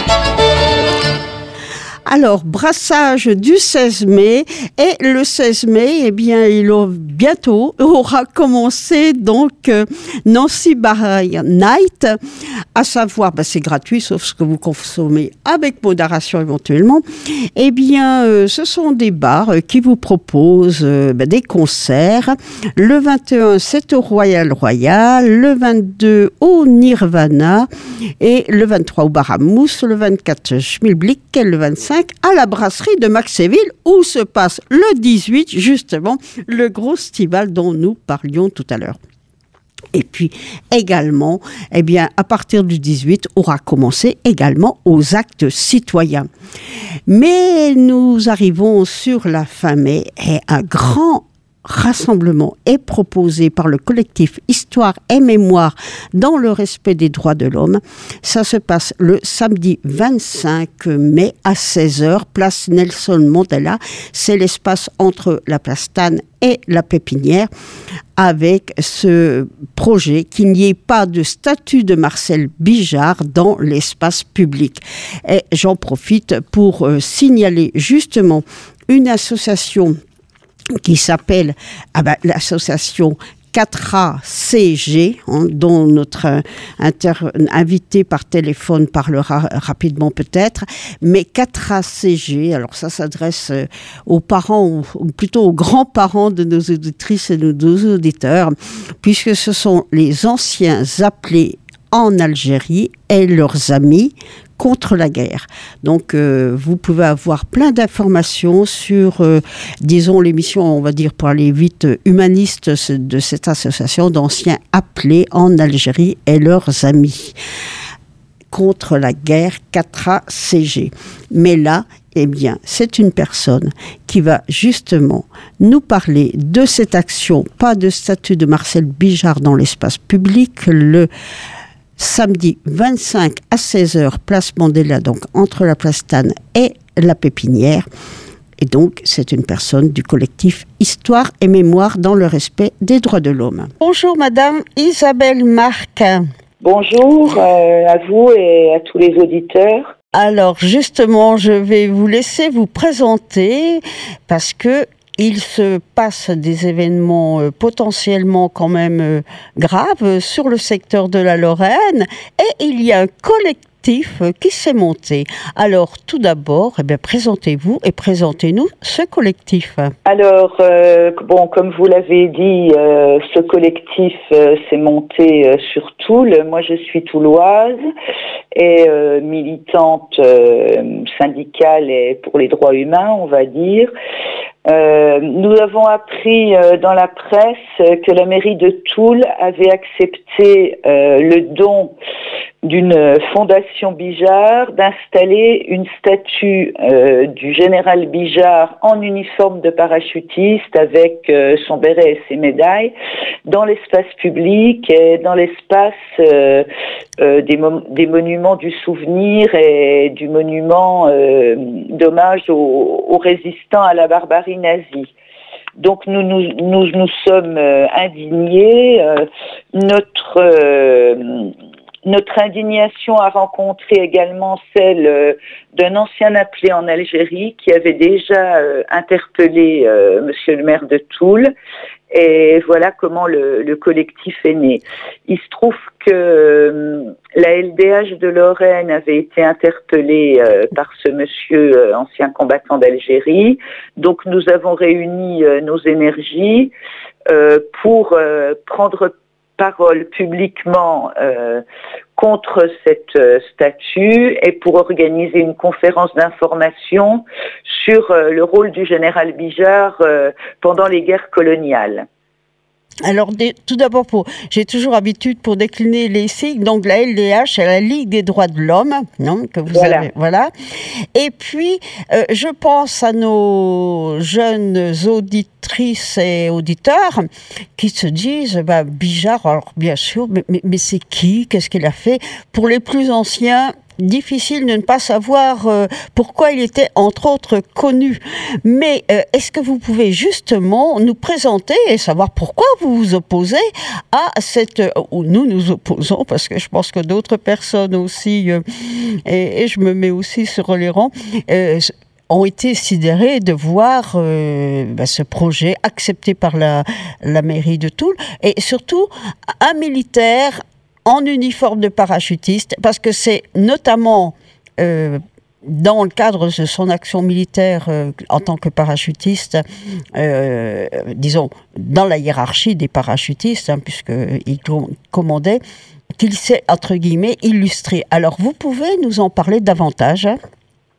Alors, brassage du seize mai, et le seize mai, eh bien, il a, bientôt aura commencé donc euh, Nancy Bar Night, à savoir, ben, c'est gratuit, sauf ce que vous consommez avec modération éventuellement. Eh bien, euh, ce sont des bars euh, qui vous proposent euh, ben, des concerts. Le vingt et un, c'est au Royal Royal, le vingt-deux au Nirvana, et le vingt-trois au Baramousse, le vingt-quatre Schmilblick, et le vingt-cinq à la brasserie de Maxéville, où se passe le dix-huit, justement, le gros festival dont nous parlions tout à l'heure. Et puis également, eh bien, à partir du dix-huit, aura commencé également aux actes citoyens. Mais nous arrivons sur la fin mai, et un grand rassemblement est proposé par le collectif Histoire et Mémoire dans le respect des droits de l'homme. Ça se passe le samedi vingt-cinq mai à seize heures, place Nelson Mandela. C'est l'espace entre la place Tannes et la Pépinière, avec ce projet qu'il n'y ait pas de statue de Marcel Bijard dans l'espace public. Et j'en profite pour euh, signaler justement une association qui s'appelle ah ben, l'association quatre A C G, hein, dont notre euh, inter, invité par téléphone parlera rapidement peut-être, mais quatre A C G, alors ça s'adresse euh, aux parents, ou, ou plutôt aux grands-parents de nos auditrices et de nos auditeurs, puisque ce sont les anciens appelés en Algérie et leurs amis contre la guerre. Donc, euh, vous pouvez avoir plein d'informations sur, euh, disons, l'émission, on va dire, pour aller vite, humaniste de cette association d'anciens appelés en Algérie et leurs amis contre la guerre, quatre A C G. Mais là, eh bien, c'est une personne qui va justement nous parler de cette action, pas de statue de Marcel Bijard dans l'espace public, le samedi vingt-cinq à seize heures, place Mandela, donc entre la place Tannes et la Pépinière. Et donc, c'est une personne du collectif Histoire et Mémoire dans le respect des droits de l'homme. Bonjour Madame Isabelle Marc. Bonjour euh, à vous et à tous les auditeurs. Alors justement, je vais vous laisser vous présenter parce que il se passe des événements euh, potentiellement quand même euh, graves sur le secteur de la Lorraine et il y a un collectif euh, qui s'est monté. Alors tout d'abord, eh bien, présentez-vous et présentez-nous ce collectif. Alors, euh, bon, comme vous l'avez dit, euh, ce collectif euh, s'est monté euh, sur Toul. Moi, je suis touloise et euh, militante euh, syndicale et pour les droits humains, on va dire. Euh, nous avons appris euh, dans la presse euh, que la mairie de Toul avait accepté euh, le don d'une fondation Bijard d'installer une statue euh, du général Bijard en uniforme de parachutiste avec euh, son béret et ses médailles dans l'espace public et dans l'espace euh, euh, des, mo- des monuments du souvenir et du monument euh, d'hommage aux, aux résistants à la barbarie nazie. Donc nous nous nous, nous sommes euh, indignés. Euh, notre euh, Notre indignation a rencontré également celle euh, d'un ancien appelé en Algérie qui avait déjà euh, interpellé euh, Monsieur le maire de Toul. Et voilà comment le, le collectif est né. Il se trouve que euh, la L D H de Lorraine avait été interpellée euh, par ce monsieur euh, ancien combattant d'Algérie. Donc nous avons réuni euh, nos énergies euh, pour euh, prendre parole publiquement euh, contre cette euh, statue et pour organiser une conférence d'information sur euh, le rôle du général Bijard euh, pendant les guerres coloniales. Alors, des, tout d'abord, pour, j'ai toujours habitude pour décliner les sigles. Donc, la L D H, c'est la Ligue des droits de l'homme, non, que vous Voilà. avez, voilà. Et puis, euh, je pense à nos jeunes auditrices et auditeurs qui se disent, bah, Bijard, alors bien sûr, mais, mais, mais c'est qui? Qu'est-ce qu'il a fait? Pour les plus anciens, difficile de ne pas savoir euh, pourquoi il était entre autres connu. Mais euh, est-ce que vous pouvez justement nous présenter et savoir pourquoi vous vous opposez à cette... Euh, ou nous nous opposons, parce que je pense que d'autres personnes aussi, euh, et, et je me mets aussi sur les rangs, euh, ont été sidérés de voir euh, bah, ce projet accepté par la, la mairie de Toul, et surtout un militaire en uniforme de parachutiste, parce que c'est notamment euh, dans le cadre de son action militaire euh, en tant que parachutiste, euh, disons, dans la hiérarchie des parachutistes, hein, puisqu'il commandait, qu'il s'est, entre guillemets, illustré. Alors, vous pouvez nous en parler davantage, hein?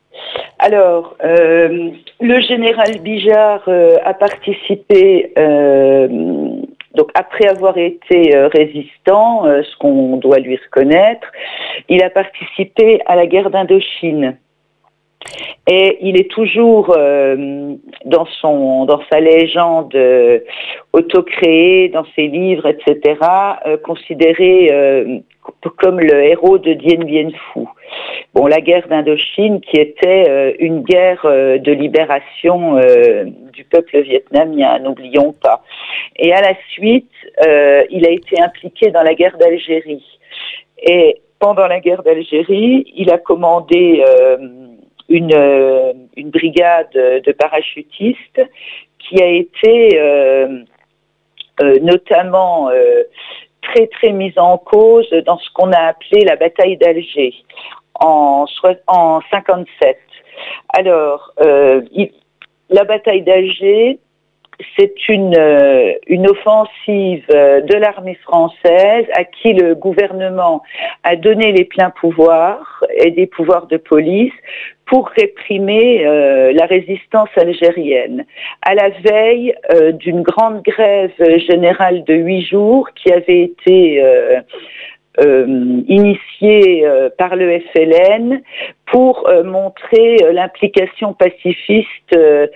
Alors, euh, le général Bijard euh, a participé... Euh, Donc après avoir été euh, résistant, euh, ce qu'on doit lui reconnaître, il a participé à la guerre d'Indochine. Et il est toujours euh, dans son, dans sa légende euh, autocréée, dans ses livres, et cetera, euh, considéré euh, comme le héros de Dien Bien Phu. Bon, la guerre d'Indochine, qui était euh, une guerre euh, de libération euh, du peuple vietnamien, n'oublions pas. Et à la suite, euh, il a été impliqué dans la guerre d'Algérie. Et pendant la guerre d'Algérie, il a commandé euh, une, euh, une brigade de parachutistes qui a été euh, euh, notamment euh, très très mise en cause dans ce qu'on a appelé la bataille d'Alger en, en cinquante-sept. Alors, euh, il, la bataille d'Alger, c'est une, euh, une offensive de l'armée française à qui le gouvernement a donné les pleins pouvoirs et des pouvoirs de police pour réprimer euh, la résistance algérienne. À la veille euh, d'une grande grève générale de huit jours qui avait été euh, euh, initiée euh, par le F L N pour euh, montrer euh, l'implication pacifiste euh,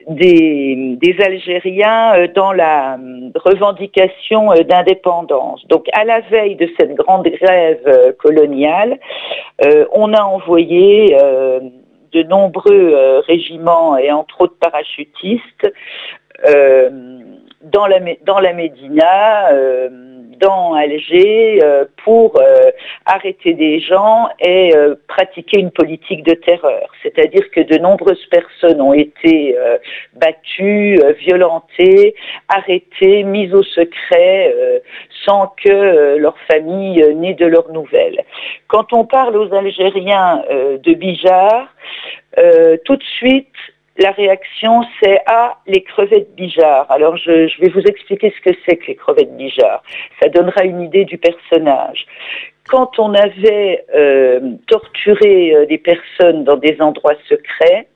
Des, des Algériens dans la revendication d'indépendance. Donc, à la veille de cette grande grève coloniale, euh, on a envoyé euh, de nombreux euh, régiments et entre autres parachutistes euh, dans la dans la Médina, euh, dans Alger, euh, pour euh, arrêter des gens et euh, pratiquer une politique de terreur. C'est-à-dire que de nombreuses personnes ont été euh, battues, euh, violentées, arrêtées, mises au secret, euh, sans que euh, leur famille euh, n'ait de leurs nouvelles. Quand on parle aux Algériens euh, de Bijar, euh, tout de suite, la réaction, c'est « Ah, les crevettes Bijar ». Alors, je, je vais vous expliquer ce que c'est que les crevettes Bijar. Ça donnera une idée du personnage. Quand on avait euh, torturé euh, des personnes dans des endroits secrets,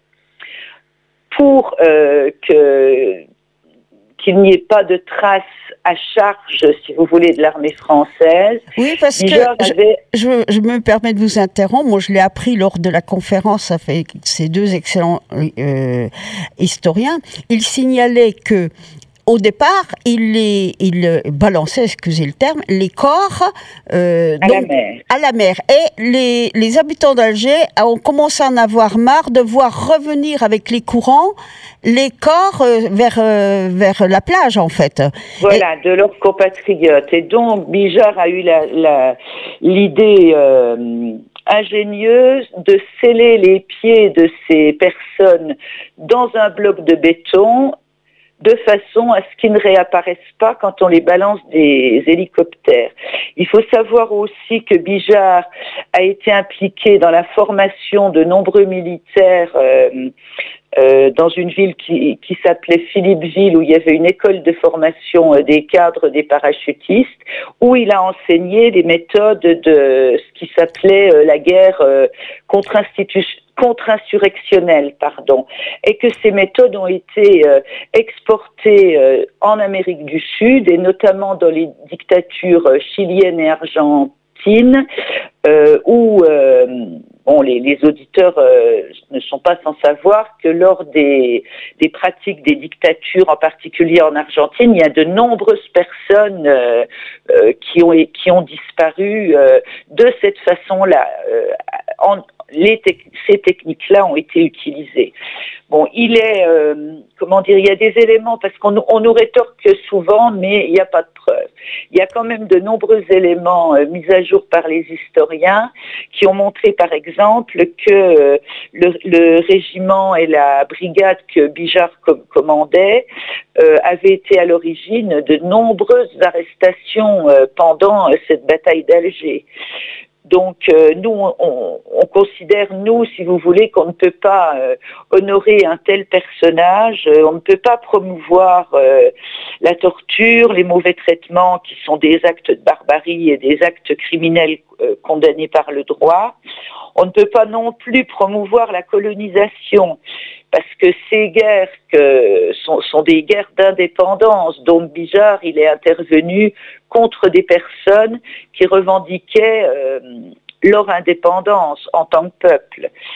pour euh, que qu'il n'y ait pas de traces à charge, si vous voulez, de l'armée française. Oui, parce Bijar que avait... je, je, je me permets de vous interrompre. Moi, je l'ai appris lors de la conférence avec ces deux excellents euh, historiens. Ils signalaient que au départ, il, les, il balançait, excusez le terme, les corps euh, à, donc, la mer. à la mer. Et les, les habitants d'Alger ont commencé à en avoir marre de voir revenir avec les courants les corps euh, vers, euh, vers la plage, en fait. Voilà, et... de leurs compatriotes. Et donc, Bijar a eu la, la, l'idée euh, ingénieuse de sceller les pieds de ces personnes dans un bloc de béton, de façon à ce qu'ils ne réapparaissent pas quand on les balance des hélicoptères. Il faut savoir aussi que Bijar a été impliqué dans la formation de nombreux militaires euh, euh, dans une ville qui, qui s'appelait Philippeville, où il y avait une école de formation euh, des cadres des parachutistes, où il a enseigné des méthodes de ce qui s'appelait euh, la guerre euh, contre-institutionnelle, contre-insurrectionnelle, pardon, et que ces méthodes ont été euh, exportées euh, en Amérique du Sud et notamment dans les dictatures euh, chiliennes et argentines, euh, où euh, bon, les, les auditeurs euh, ne sont pas sans savoir que lors des, des pratiques des dictatures, en particulier en Argentine, il y a de nombreuses personnes euh, euh, qui ont qui ont disparu euh, de cette façon-là. Euh, en, Les te- ces techniques-là ont été utilisées. Bon, il est, euh, comment dire, il y a des éléments, parce qu'on on nous rétorque souvent, mais il n'y a pas de preuves. Il y a quand même de nombreux éléments euh, mis à jour par les historiens qui ont montré, par exemple, que euh, le, le régiment et la brigade que Bijar com- commandait euh, avaient été à l'origine de nombreuses arrestations euh, pendant euh, cette bataille d'Alger. Donc, euh, nous, on, on considère, nous, si vous voulez, qu'on ne peut pas euh, honorer un tel personnage, euh, on ne peut pas promouvoir euh, la torture, les mauvais traitements qui sont des actes de barbarie et des actes criminels euh, condamnés par le droit. On ne peut pas non plus promouvoir la colonisation, parce que ces guerres que sont, sont des guerres d'indépendance. Donc Bijar, il est intervenu contre des personnes qui revendiquaient euh, leur indépendance en tant que peuple.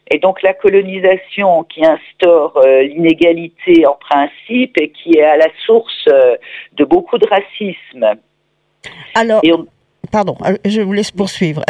Et donc la colonisation qui instaure euh, l'inégalité en principe et qui est à la source euh, de beaucoup de racisme. Alors, et on... pardon, je vous laisse poursuivre.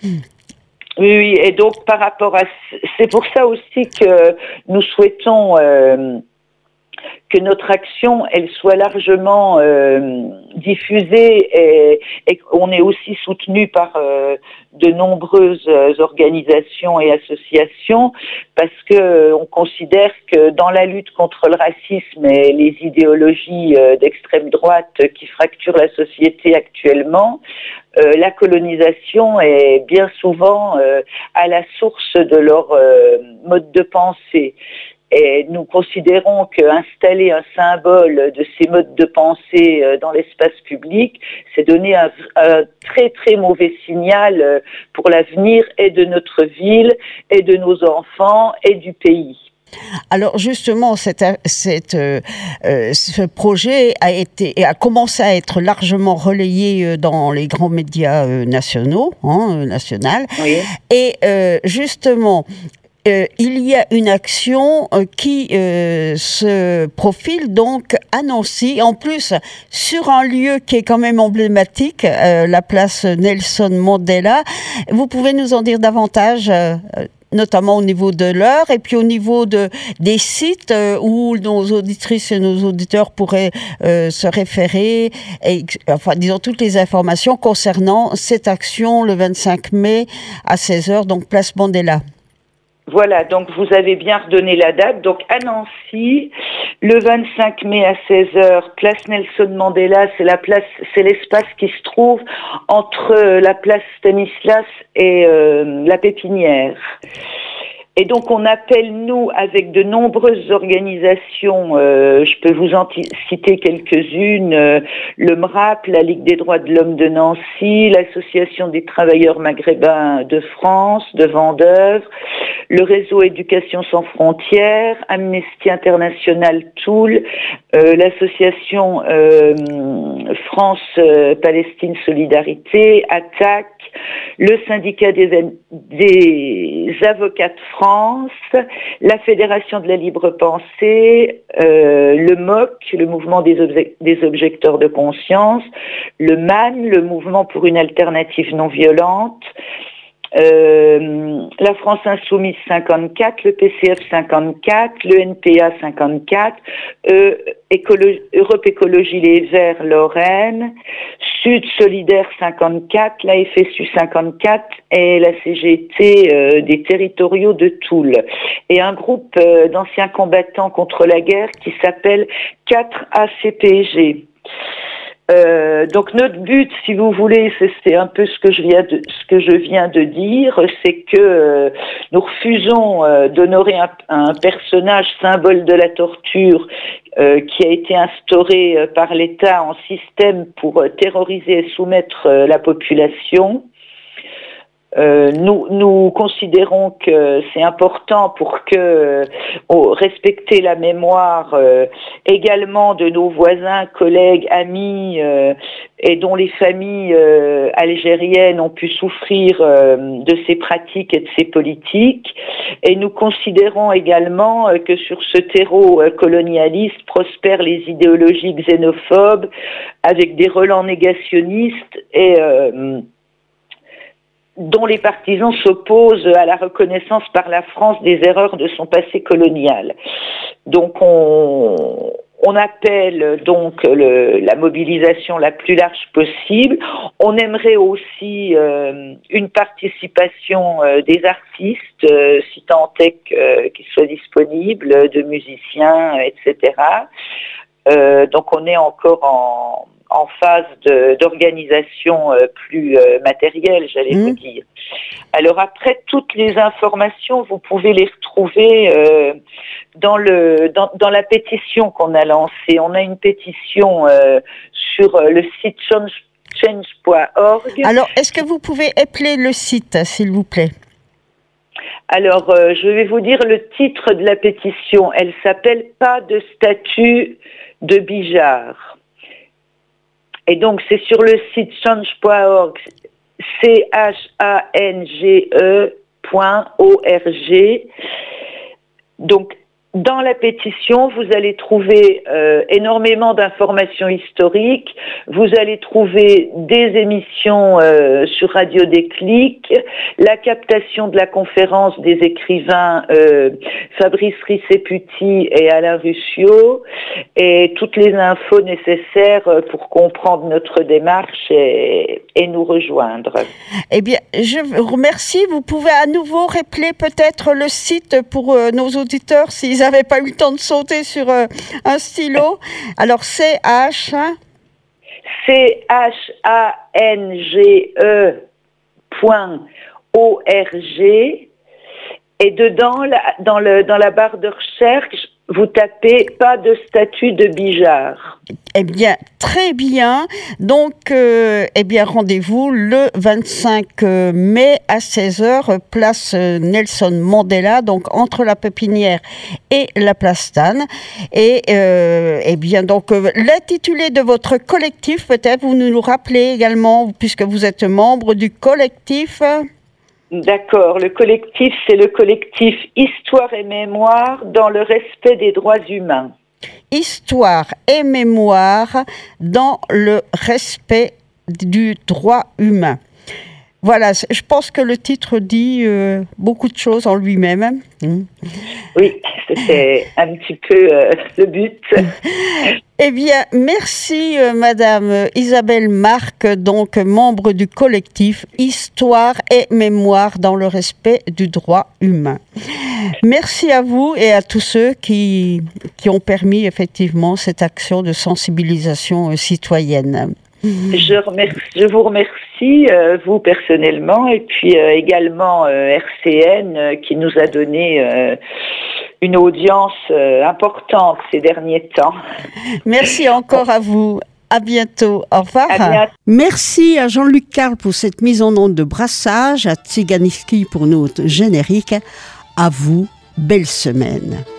Oui, oui, et donc par rapport à... C'est pour ça aussi que nous souhaitons euh, que notre action, elle soit largement euh, diffusée et, et on est aussi soutenu par euh, de nombreuses organisations et associations parce que on considère que dans la lutte contre le racisme et les idéologies euh, d'extrême droite qui fracturent la société actuellement, Euh, la colonisation est bien souvent euh, à la source de leur euh, mode de pensée. Et nous considérons qu'installer un symbole de ces modes de pensée euh, dans l'espace public, c'est donner un, un très très mauvais signal euh, pour l'avenir et de notre ville, et de nos enfants, et du pays. Alors justement, cette, cette, euh, euh, ce projet a été a commencé à être largement relayé dans les grands médias euh, nationaux, hein, national. Oui. Et euh, justement, euh, il y a une action euh, qui euh, se profile donc à Nancy, en plus sur un lieu qui est quand même emblématique, euh, la place Nelson Mandela. Vous pouvez nous en dire davantage euh, notamment au niveau de l'heure et puis au niveau de, des sites euh, où nos auditrices et nos auditeurs pourraient euh, se référer, et, enfin disons toutes les informations concernant cette action le vingt-cinq mai à seize heures, donc place Mandela. Voilà, donc vous avez bien redonné la date. Donc à Nancy, le vingt-cinq mai à seize heures, place Nelson Mandela, c'est la place, c'est l'espace qui se trouve entre la place Stanislas et euh, la Pépinière. Et donc on appelle, nous, avec de nombreuses organisations, euh, je peux vous en citer quelques-unes, euh, le M R A P, la Ligue des droits de l'homme de Nancy, l'Association des travailleurs maghrébins de France, de Vendeuvre, le réseau Éducation sans frontières, Amnesty International Toul, euh, l'association euh, France-Palestine Solidarité, Attaque, le syndicat des, des avocats de France, la Fédération de la libre pensée, euh, le M O C, le mouvement des, obje- des objecteurs de conscience, le M A N, le mouvement pour une alternative non violente, Euh, la France Insoumise cinquante-quatre, le P C F cinquante-quatre, le N P A cinquante-quatre, euh, Écolo- Europe Écologie Les Verts Lorraine, Sud Solidaire cinquante-quatre, la F S U cinquante-quatre et la C G T euh, des territoriaux de Toul. Et un groupe euh, d'anciens combattants contre la guerre qui s'appelle quatre A C P G. Euh, donc notre but, si vous voulez, c'est, c'est un peu ce que je viens de, ce que je viens de dire, c'est que euh, nous refusons euh, d'honorer un, un personnage symbole de la torture euh, qui a été instauré euh, par l'État en système pour euh, terroriser et soumettre euh, la population. Euh, nous, nous considérons que c'est important pour que euh, oh, respecter la mémoire euh, également de nos voisins, collègues, amis euh, et dont les familles euh, algériennes ont pu souffrir euh, de ces pratiques et de ces politiques. Et nous considérons également euh, que sur ce terreau euh, colonialiste prospèrent les idéologies xénophobes avec des relents négationnistes et euh, dont les partisans s'opposent à la reconnaissance par la France des erreurs de son passé colonial. Donc on, on appelle donc le, la mobilisation la plus large possible. On aimerait aussi euh, une participation euh, des artistes, euh, si tant est que, qu'ils soient disponibles, de musiciens, et cetera. Euh, donc on est encore en en phase de, d'organisation euh, plus euh, matérielle, j'allais mmh. vous dire. Alors après, toutes les informations, vous pouvez les retrouver euh, dans le dans, dans la pétition qu'on a lancée. On a une pétition euh, sur le site change point org. Alors, est-ce que vous pouvez épeler le site, s'il vous plaît ? Alors, euh, je vais vous dire le titre de la pétition. Elle s'appelle « Pas de statut de Bijar ». Et donc, c'est sur le site change point org, C H A N G E point org. Donc, dans la pétition, vous allez trouver euh, énormément d'informations historiques, vous allez trouver des émissions euh, sur Radio Déclic, la captation de la conférence des écrivains euh, Fabrice Risseputi et Alain Ruscio, et toutes les infos nécessaires pour comprendre notre démarche et, et nous rejoindre. Eh bien, je vous remercie. Vous pouvez à nouveau rappeler peut-être le site pour euh, nos auditeurs s'ils n'avaient pas eu le temps de sauter sur euh, un stylo. Alors, C H... C H A N G E point O R G, et dedans, la, dans, le, dans la barre de recherche, vous tapez « pas de statue de Bijard ». Eh bien, très bien. Donc, euh, eh bien, rendez-vous le vingt-cinq mai à seize heures, place Nelson Mandela, donc entre la Pépinière et la place Tannes. Et, euh, eh bien, donc, euh, l'intitulé de votre collectif, peut-être, vous nous le rappelez également, puisque vous êtes membre du collectif. D'accord. Le collectif, c'est le collectif Histoire et Mémoire dans le respect des droits humains. Histoire et mémoire dans le respect du droit humain. Voilà, je pense que le titre dit euh, beaucoup de choses en lui-même. Mmh. Oui, c'était un petit peu euh, le but. Eh bien, merci euh, Madame Isabelle Marc, donc membre du collectif Histoire et Mémoire dans le respect du droit humain. Merci à vous et à tous ceux qui, qui ont permis effectivement cette action de sensibilisation euh, citoyenne. Je, remercie, je vous remercie, euh, vous personnellement, et puis euh, également euh, R C N euh, qui nous a donné euh, une audience euh, importante ces derniers temps. Merci encore à vous. À bientôt. Au revoir. À bientôt. Merci à Jean-Luc Carl pour cette mise en onde de Brassage, à Tsiganiski pour notre générique. À vous, belle semaine.